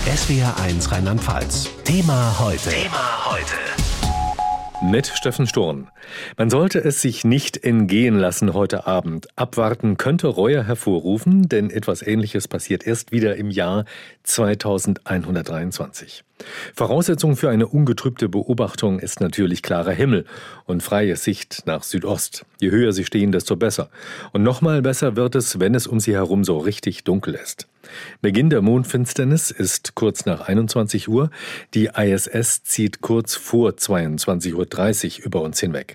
SWR1 Rheinland-Pfalz. Thema heute. Mit Steffen Sturm. Man sollte es sich nicht entgehen lassen heute Abend. Abwarten könnte Reue hervorrufen, denn etwas Ähnliches passiert erst wieder im Jahr 2123. Voraussetzung für eine ungetrübte Beobachtung ist natürlich klarer Himmel und freie Sicht nach Südost. Je höher sie stehen, desto besser. Und nochmal besser wird es, wenn es um sie herum so richtig dunkel ist. Beginn der Mondfinsternis ist kurz nach 21 Uhr. Die ISS zieht kurz vor 22:30 Uhr über uns hinweg.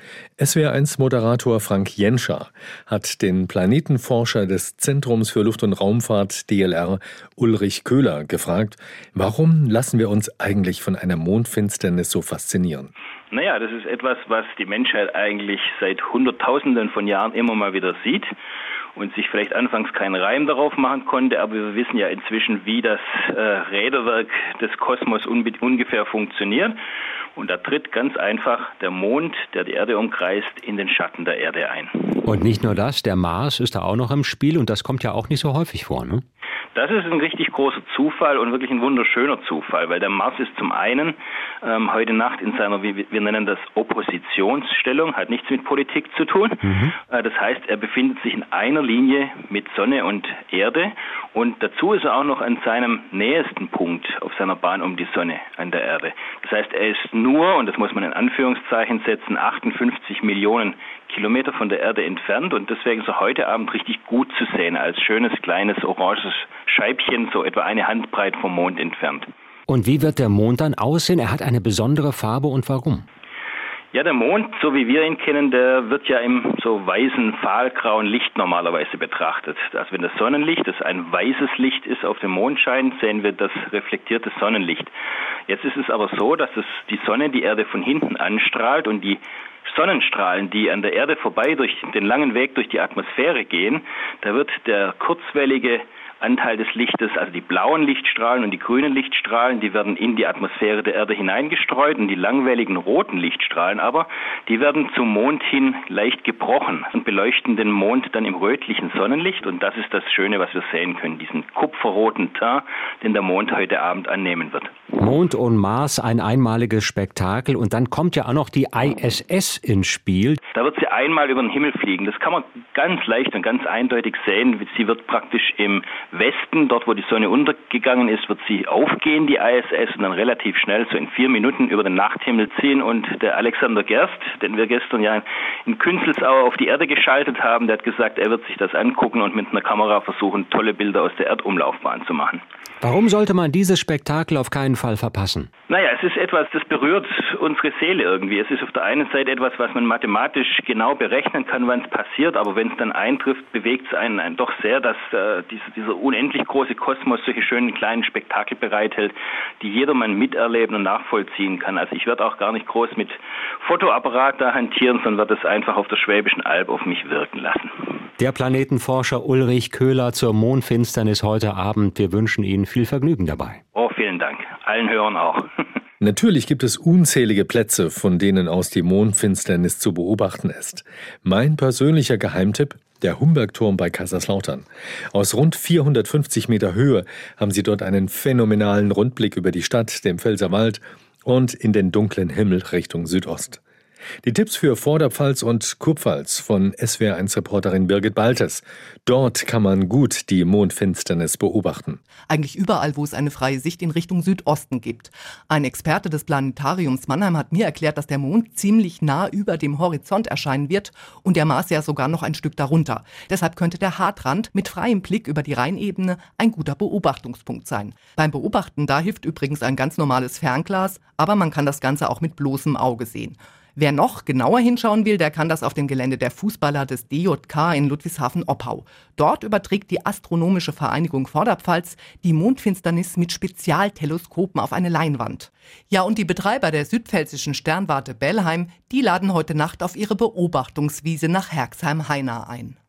SWR1-Moderator Frank Jenscher hat den Planetenforscher des Zentrums für Luft- und Raumfahrt DLR Ulrich Köhler gefragt, warum lassen wir uns eigentlich von einer Mondfinsternis so faszinieren? Naja, das ist etwas, was die Menschheit eigentlich seit Hunderttausenden von Jahren immer mal wieder sieht und sich vielleicht anfangs keinen Reim darauf machen konnte, aber wir wissen ja inzwischen, wie das Räderwerk des Kosmos ungefähr funktioniert. Und da tritt ganz einfach der Mond, der die Erde umkreist, in den Schatten der Erde ein. Und nicht nur das, der Mars ist da auch noch im Spiel und das kommt ja auch nicht so häufig vor, ne? Das ist ein richtig großer Zufall und wirklich ein wunderschöner Zufall, weil der Mars ist zum einen heute Nacht in seiner, wir nennen das Oppositionsstellung, hat nichts mit Politik zu tun. Das heißt, er befindet sich in einer Linie mit Sonne und Erde und dazu ist er auch noch an seinem nähesten Punkt auf seiner Bahn um die Sonne an der Erde. Das heißt, er ist nur, und das muss man in Anführungszeichen setzen, 58 Millionen Kilometer von der Erde entfernt und deswegen ist er heute Abend richtig gut zu sehen, als schönes, kleines, oranges Scheibchen, so etwa eine Handbreit vom Mond entfernt. Und wie wird der Mond dann aussehen? Er hat eine besondere Farbe und warum? Ja, der Mond, so wie wir ihn kennen, der wird ja im so weißen, fahlgrauen Licht normalerweise betrachtet. Also wenn das Sonnenlicht, das ein weißes Licht ist, auf dem Mond scheint, sehen wir das reflektierte Sonnenlicht. Jetzt ist es aber so, dass die Sonne die Erde von hinten anstrahlt und die Sonnenstrahlen, die an der Erde vorbei durch den langen Weg durch die Atmosphäre gehen, da wird der kurzwellige Anteil des Lichtes, also die blauen Lichtstrahlen und die grünen Lichtstrahlen, die werden in die Atmosphäre der Erde hineingestreut und die langwelligen roten Lichtstrahlen aber, die werden zum Mond hin leicht gebrochen und beleuchten den Mond dann im rötlichen Sonnenlicht und das ist das Schöne, was wir sehen können, diesen kupferroten Teint, den der Mond heute Abend annehmen wird. Mond und Mars, ein einmaliges Spektakel und dann kommt ja auch noch die ISS ins Spiel. Da wird sie einmal über den Himmel fliegen, das kann man ganz leicht und ganz eindeutig sehen, sie wird praktisch im Westen, dort wo die Sonne untergegangen ist, wird sie aufgehen, die ISS, und dann relativ schnell, so in 4 Minuten, über den Nachthimmel ziehen. Und der Alexander Gerst, den wir gestern ja in Künzelsau auf die Erde geschaltet haben, der hat gesagt, er wird sich das angucken und mit einer Kamera versuchen, tolle Bilder aus der Erdumlaufbahn zu machen. Warum sollte man dieses Spektakel auf keinen Fall verpassen? Naja, es ist etwas, das berührt unsere Seele irgendwie. Es ist auf der einen Seite etwas, was man mathematisch genau berechnen kann, wann es passiert, aber wenn es dann eintrifft, bewegt es einen doch sehr, dass dieser unendlich große Kosmos solche schönen kleinen Spektakel bereithält, die jedermann miterleben und nachvollziehen kann. Also ich werde auch gar nicht groß mit Fotoapparat da hantieren, sondern werde es einfach auf der Schwäbischen Alb auf mich wirken lassen. Der Planetenforscher Ulrich Köhler zur Mondfinsternis heute Abend. Wir wünschen Ihnen viel Vergnügen dabei. Oh, vielen Dank. Allen Hörern auch. Natürlich gibt es unzählige Plätze, von denen aus die Mondfinsternis zu beobachten ist. Mein persönlicher Geheimtipp: der Humbergturm bei Kaiserslautern. Aus rund 450 Meter Höhe haben Sie dort einen phänomenalen Rundblick über die Stadt, den Pfälzerwald und in den dunklen Himmel Richtung Südost. Die Tipps für Vorderpfalz und Kurpfalz von SWR1-Reporterin Birgit Baltes. Dort kann man gut die Mondfinsternis beobachten. Eigentlich überall, wo es eine freie Sicht in Richtung Südosten gibt. Ein Experte des Planetariums Mannheim hat mir erklärt, dass der Mond ziemlich nah über dem Horizont erscheinen wird und der Mars ja sogar noch ein Stück darunter. Deshalb könnte der Hartrand mit freiem Blick über die Rheinebene ein guter Beobachtungspunkt sein. Beim Beobachten, da hilft übrigens ein ganz normales Fernglas, aber man kann das Ganze auch mit bloßem Auge sehen. Wer noch genauer hinschauen will, der kann das auf dem Gelände der Fußballer des DJK in Ludwigshafen-Oppau. Dort überträgt die Astronomische Vereinigung Vorderpfalz die Mondfinsternis mit Spezialteleskopen auf eine Leinwand. Ja, und die Betreiber der südpfälzischen Sternwarte Bellheim, die laden heute Nacht auf ihre Beobachtungswiese nach Herxheim-Hainau ein.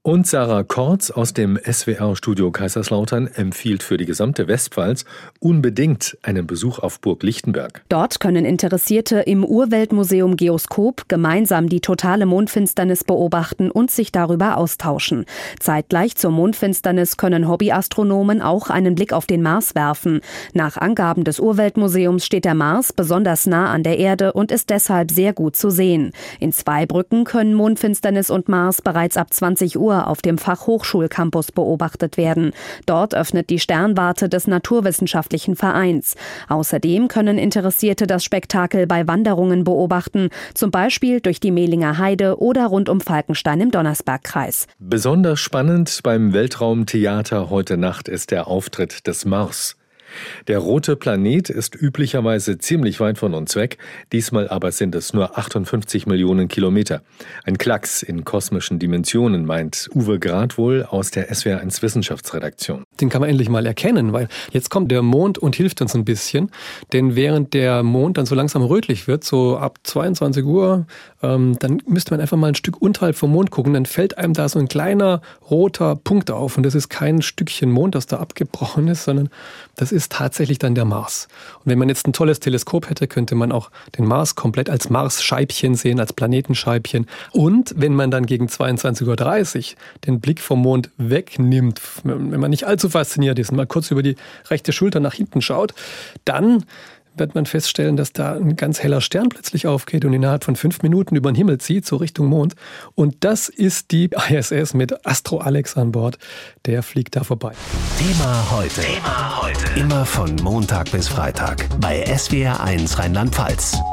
Und Sarah Kortz aus dem SWR-Studio Kaiserslautern empfiehlt für die gesamte Westpfalz unbedingt einen Besuch auf Burg Lichtenberg. Dort können Interessierte im Urweltmuseum Geoskop gemeinsam die totale Mondfinsternis beobachten und sich darüber austauschen. Zeitgleich zur Mondfinsternis können Hobbyastronomen auch einen Blick auf den Mars werfen. Nach Angaben des Urweltmuseums steht der Mars besonders nah an der Erde und ist deshalb sehr gut zu sehen. In Zweibrücken können Mondfinsternis und Mars bereits ab 20 Uhr auf dem Fachhochschulcampus beobachtet werden. Dort öffnet die Sternwarte des Naturwissenschaftlichen Vereins. Außerdem können Interessierte das Spektakel bei Wanderungen beobachten, zum Beispiel durch die Mehlinger Heide oder rund um Falkenstein im Donnersbergkreis. Besonders spannend beim Weltraumtheater heute Nacht ist der Auftritt des Mars. Der rote Planet ist üblicherweise ziemlich weit von uns weg, diesmal aber sind es nur 58 Millionen Kilometer. Ein Klacks in kosmischen Dimensionen, meint Uwe Gradwohl aus der SWR1 Wissenschaftsredaktion. Den kann man endlich mal erkennen, weil jetzt kommt der Mond und hilft uns ein bisschen, denn während der Mond dann so langsam rötlich wird, so ab 22 Uhr, dann müsste man einfach mal ein Stück unterhalb vom Mond gucken, dann fällt einem da so ein kleiner roter Punkt auf und das ist kein Stückchen Mond, das da abgebrochen ist, sondern das ist tatsächlich dann der Mars. Und wenn man jetzt ein tolles Teleskop hätte, könnte man auch den Mars komplett als Marsscheibchen sehen, als Planetenscheibchen. Und wenn man dann gegen 22:30 Uhr den Blick vom Mond wegnimmt, wenn man nicht allzu fasziniert ist und mal kurz über die rechte Schulter nach hinten schaut, dann wird man feststellen, dass da ein ganz heller Stern plötzlich aufgeht und innerhalb von 5 Minuten über den Himmel zieht, so Richtung Mond. Und das ist die ISS mit Astro Alex an Bord. Der fliegt da vorbei. Thema heute. Immer von Montag bis Freitag bei SWR1 Rheinland-Pfalz.